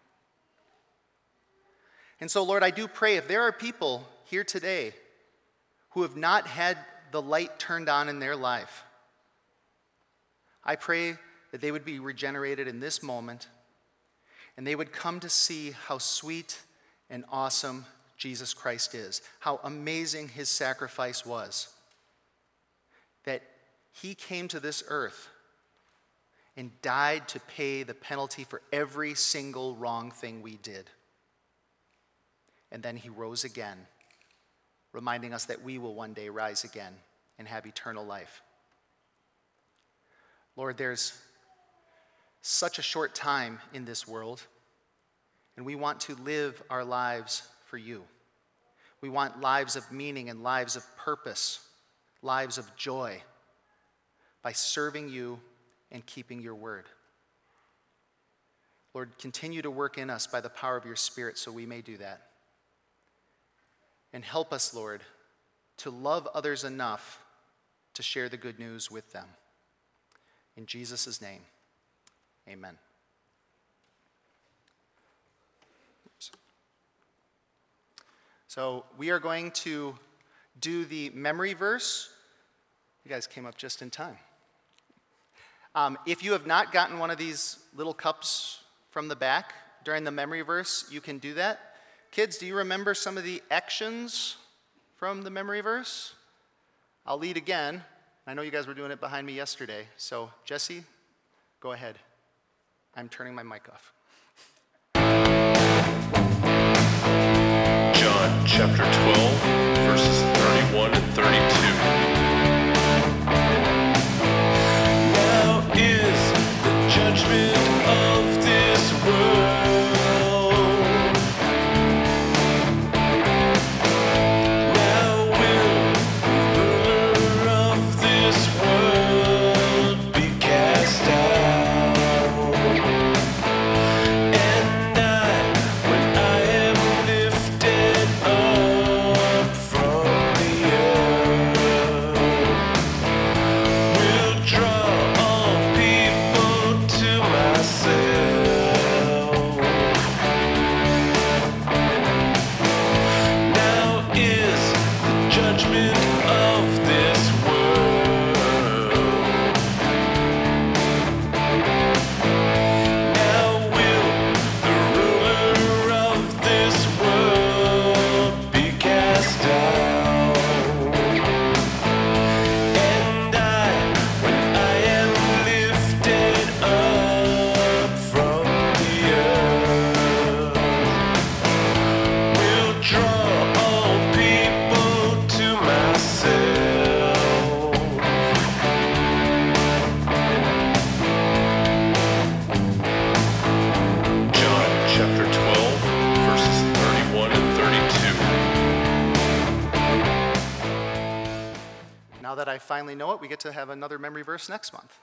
And so, Lord, I do pray if there are people here today who have not had the light turned on in their life, I pray that they would be regenerated in this moment and they would come to see how sweet and awesome Jesus Christ is, how amazing his sacrifice was, that he came to this earth and died to pay the penalty for every single wrong thing we did. And then he rose again, reminding us that we will one day rise again and have eternal life. Lord, there's such a short time in this world, and we want to live our lives for you. We want lives of meaning and lives of purpose, lives of joy, by serving you and keeping your word. Lord, continue to work in us by the power of your Spirit so we may do that. And help us, Lord, to love others enough to share the good news with them. In Jesus' name, amen. Oops. So we are going to do the memory verse. You guys came up just in time. Um, if you have not gotten one of these little cups from the back during the memory verse, you can do that. Kids, do you remember some of the actions from the memory verse? I'll lead again. I know you guys were doing it behind me yesterday. So, Jesse, go ahead. I'm turning my mic off. John chapter twelve, verses thirty-one and thirty-two. Now is the judgment of this world. Now will the ruler of this world be cast out. And I, when I am lifted up from the earth, will draw all people to myself. Now is the judgment of this world. Now will the ruler of this world be cast out. And I, when I am lifted up from the earth, will draw all people to myself. John chapter twelve, verses thirty-one and thirty-two. Now that I finally know it, we get to have another memory verse next month.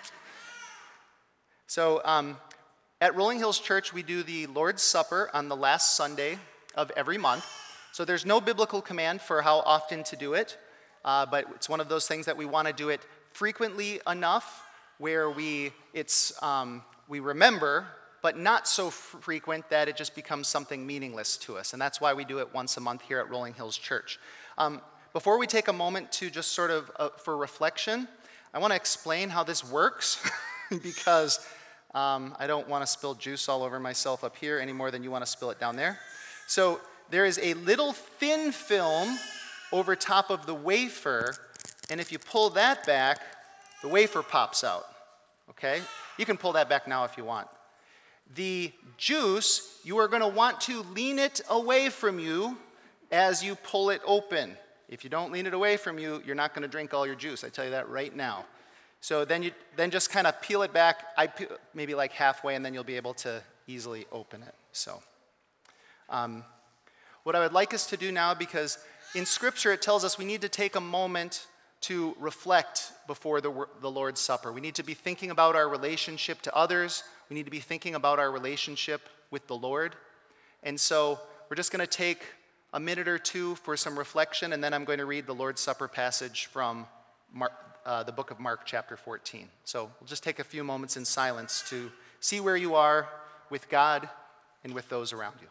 So um, at Rolling Hills Church, we do the Lord's Supper on the last Sunday of every month. So there's no biblical command for how often to do it, uh, but it's one of those things that we want to do it frequently enough where we it's um, we remember, but not so frequent that it just becomes something meaningless to us. And that's why we do it once a month here at Rolling Hills Church. Um, before we take a moment to just sort of uh, for reflection, I want to explain how this works because um, I don't want to spill juice all over myself up here any more than you want to spill it down there. So there is a little thin film over top of the wafer, and if you pull that back, the wafer pops out, okay? You can pull that back now if you want. The juice, you are going to want to lean it away from you as you pull it open. If you don't lean it away from you, you're not going to drink all your juice. I tell you that right now. So then you then just kind of peel it back, I peel, maybe like halfway, and then you'll be able to easily open it. So um, what I would like us to do now, because in Scripture it tells us we need to take a moment to reflect before the, the Lord's Supper. We need to be thinking about our relationship to others. We need to be thinking about our relationship with the Lord. And so we're just going to take a minute or two for some reflection, and then I'm going to read the Lord's Supper passage from Mark, uh, the book of Mark, chapter fourteen. So we'll just take a few moments in silence to see where you are with God and with those around you.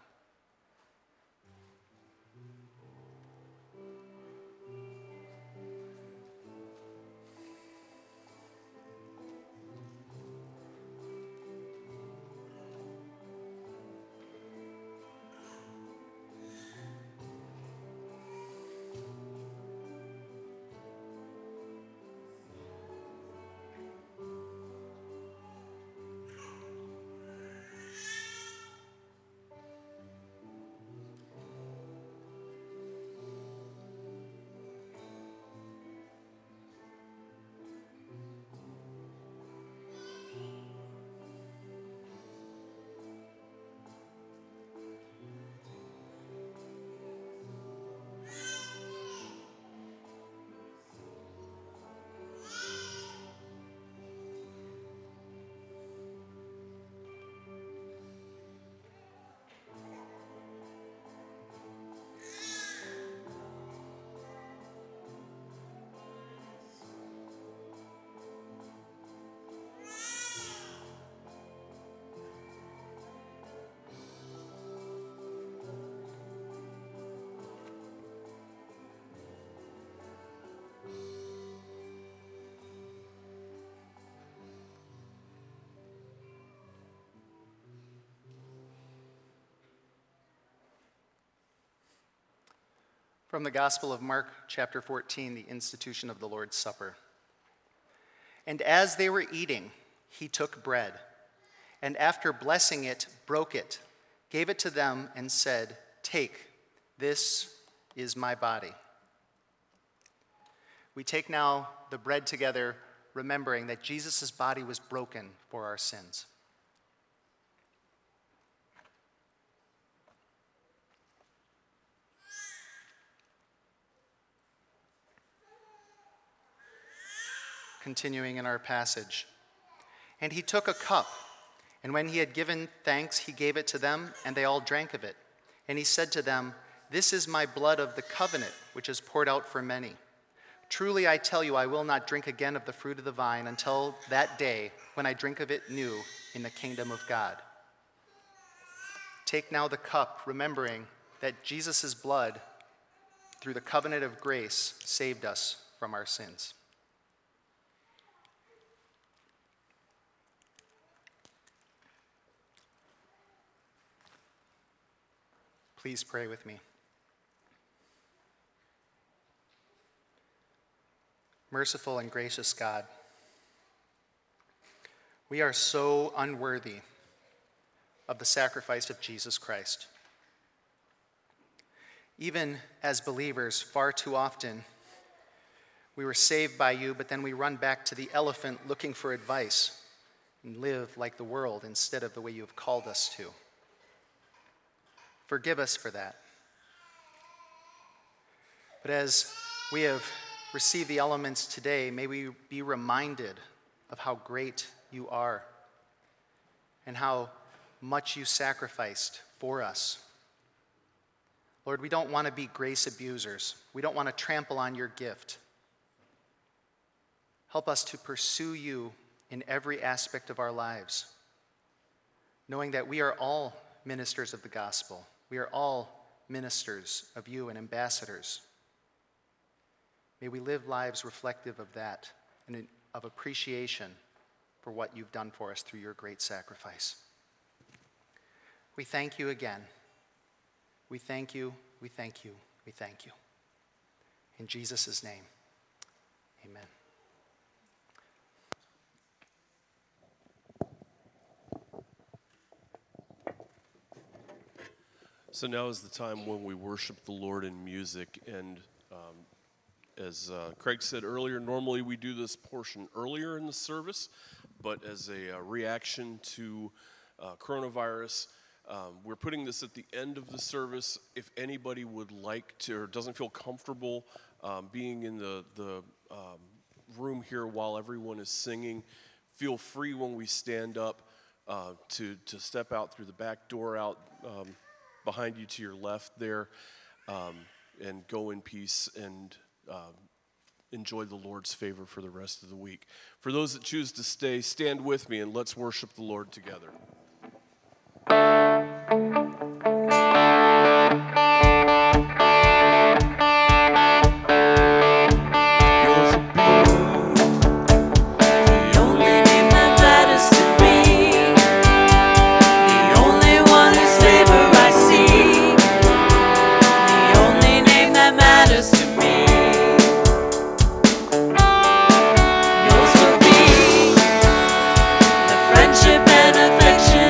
From the Gospel of Mark, chapter fourteen, the institution of the Lord's Supper. And as they were eating, he took bread, and after blessing it, broke it, gave it to them, and said, "Take, this is my body." We take now the bread together, remembering that Jesus' body was broken for our sins. Continuing in our passage. And he took a cup, and when he had given thanks, he gave it to them, and they all drank of it. And he said to them, "This is my blood of the covenant, which is poured out for many. Truly I tell you, I will not drink again of the fruit of the vine until that day when I drink of it new in the kingdom of God." Take now the cup, remembering that Jesus' blood, through the covenant of grace, saved us from our sins. Please pray with me. Merciful and gracious God, we are so unworthy of the sacrifice of Jesus Christ. Even as believers, far too often, we were saved by you, but then we run back to the elephant looking for advice and live like the world instead of the way you have called us to. Forgive us for that. But as we have received the elements today, may we be reminded of how great you are and how much you sacrificed for us. Lord, we don't want to be grace abusers. We don't want to trample on your gift. Help us to pursue you in every aspect of our lives, knowing that we are all ministers of the gospel. We are all ministers of you and ambassadors. May we live lives reflective of that and of appreciation for what you've done for us through your great sacrifice. We thank you again. We thank you, we thank you, we thank you. In Jesus' name, amen. So now is the time when we worship the Lord in music. And um, as uh, Craig said earlier, normally we do this portion earlier in the service, but as a uh, reaction to uh, coronavirus, um, we're putting this at the end of the service. If anybody would like to or doesn't feel comfortable um, being in the, the um, room here while everyone is singing, feel free when we stand up uh, to, to step out through the back door out um, behind you to your left there, um, and go in peace and um, enjoy the Lord's favor for the rest of the week. For those that choose to stay, stand with me and let's worship the Lord together. Friendship and affection.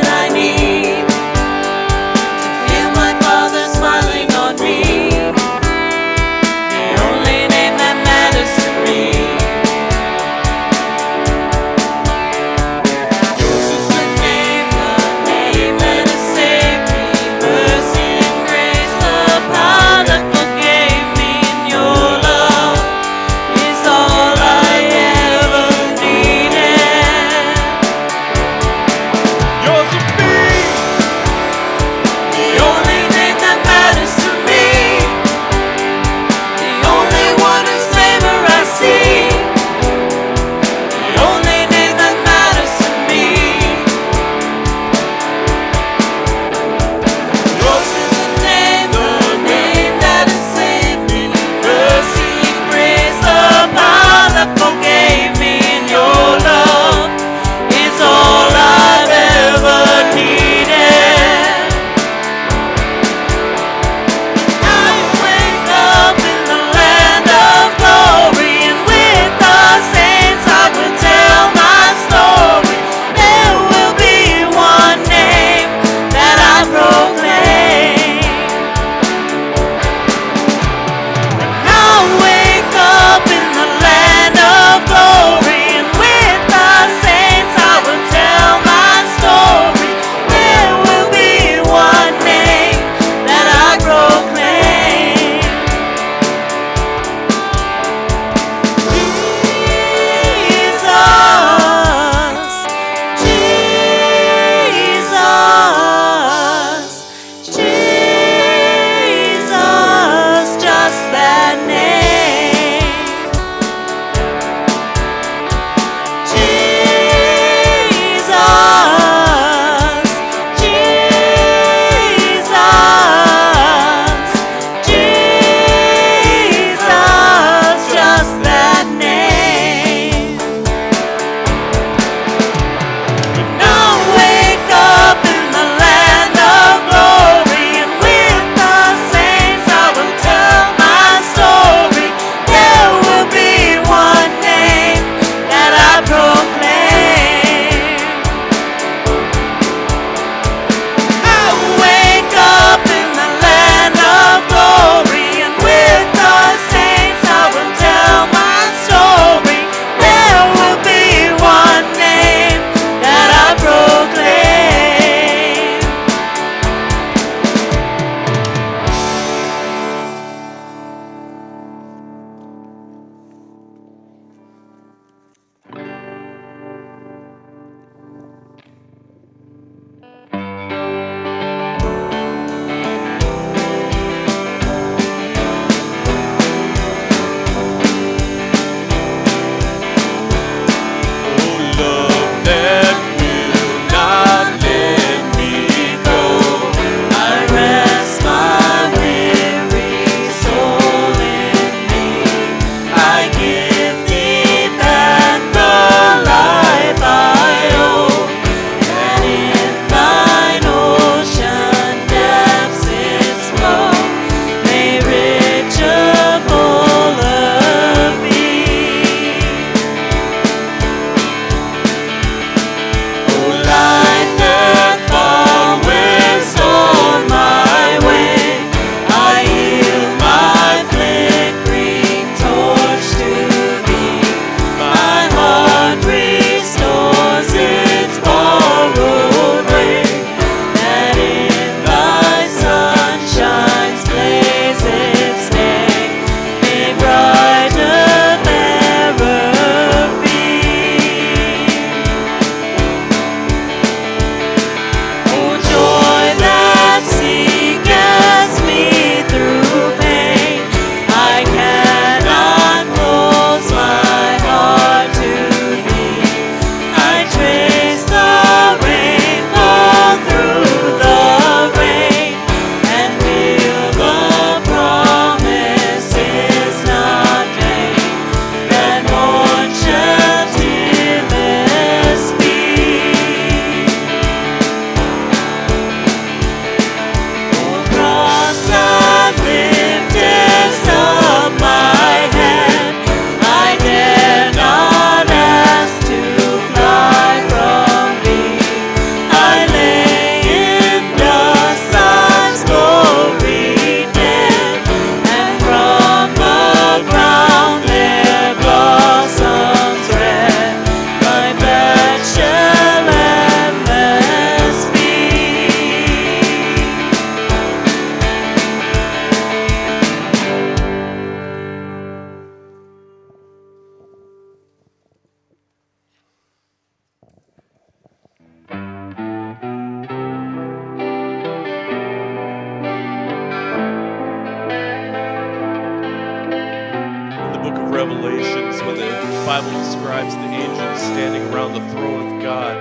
Revelations when the Bible describes the angels standing around the throne of God.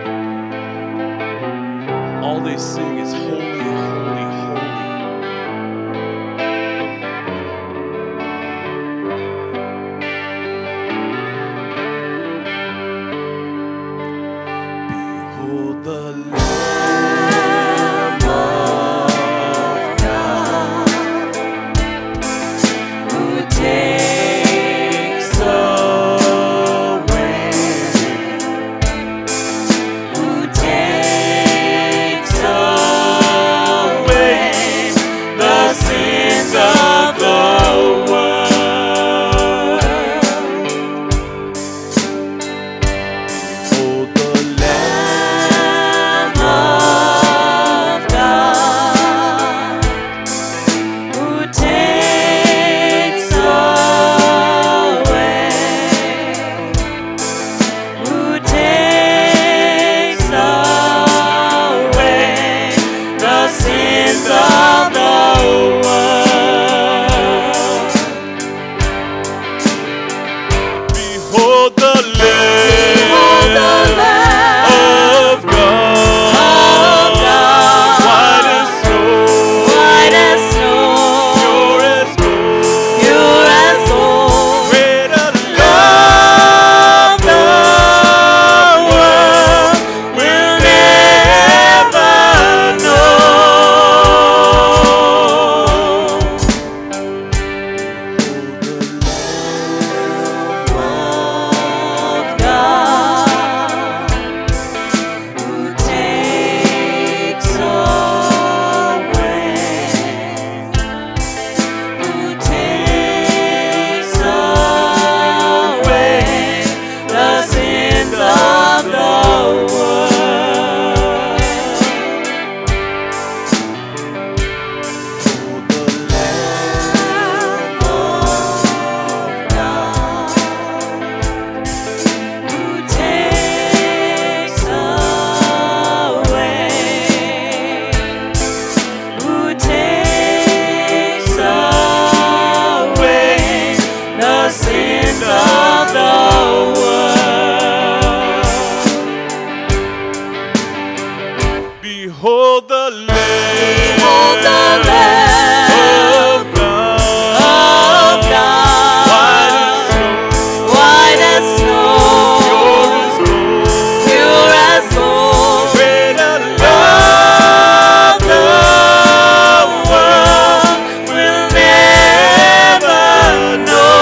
All they sing is holy, holy, holy. Behold the Lamb of God who takes away, who takes away the sins of the world. Behold the Lamb of God who takes away, who takes away the sins of the world. Behold the Lamb of God, white as snow, white as snow, pure as gold, pure as gold. Greater love the world will never know. Behold the Lamb of God who takes away, who takes away the sins of the world. Behold the Lamb of God who takes away, who takes away the sins of the world. Behold the Lamb of God, white as snow, pure as gold. Greater love the world will never know.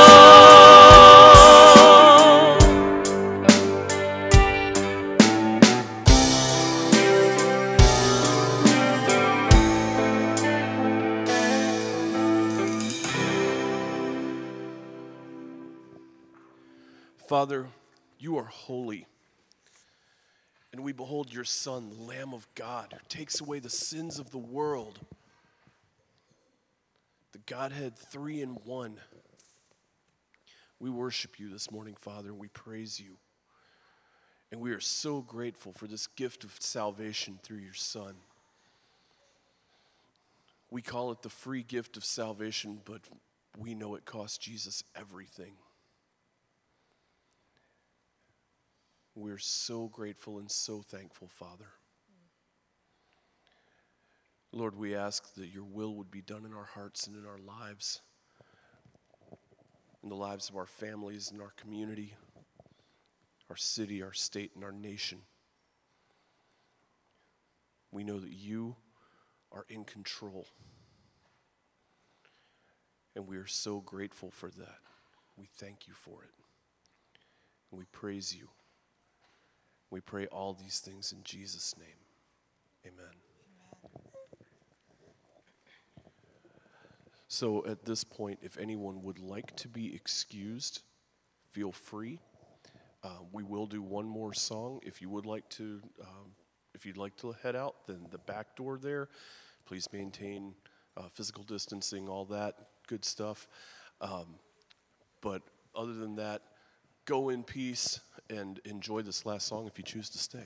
Father, you are holy, and we behold your Son, the Lamb of God, who takes away the sins of the world. The Godhead three in one. We worship you this morning, Father, and we praise you. And we are so grateful for this gift of salvation through your Son. We call it the free gift of salvation, but we know it cost Jesus everything. We're so grateful and so thankful, Father. Lord, we ask that your will would be done in our hearts and in our lives, in the lives of our families and our community, our city, our state, and our nation. We know that you are in control, and we are so grateful for that. We thank you for it, and we praise you. We pray all these things in Jesus' name. Amen. So at this point, if anyone would like to be excused, feel free. Uh, we will do one more song. If you would like to, um, if you'd like to head out, then the back door there. Please maintain uh, physical distancing, all that good stuff. Um, but other than that, go in peace and enjoy this last song if you choose to stay.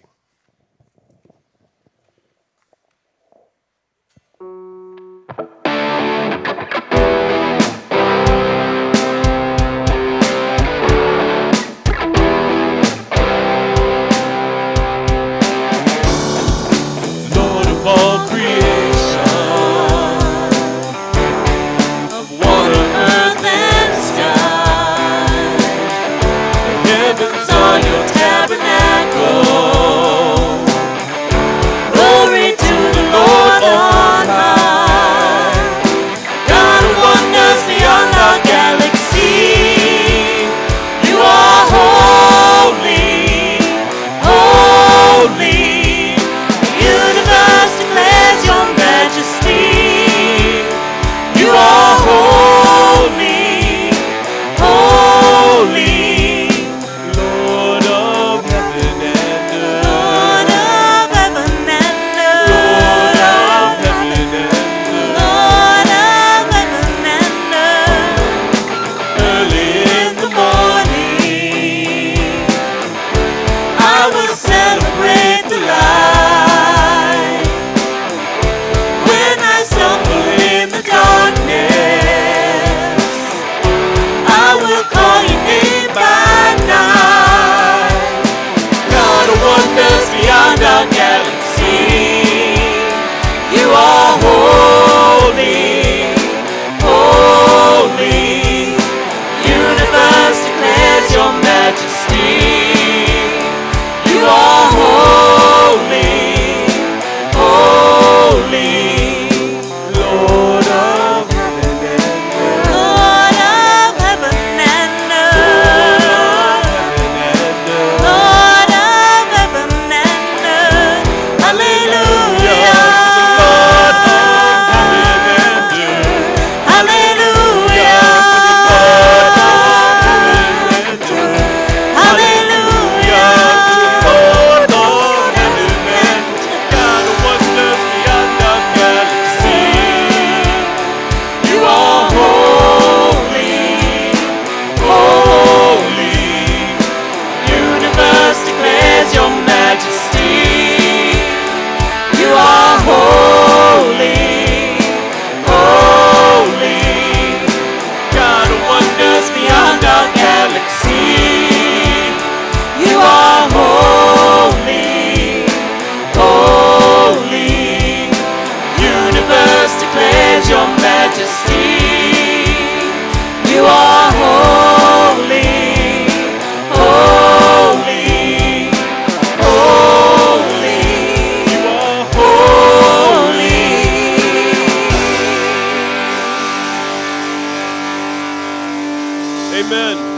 Amen.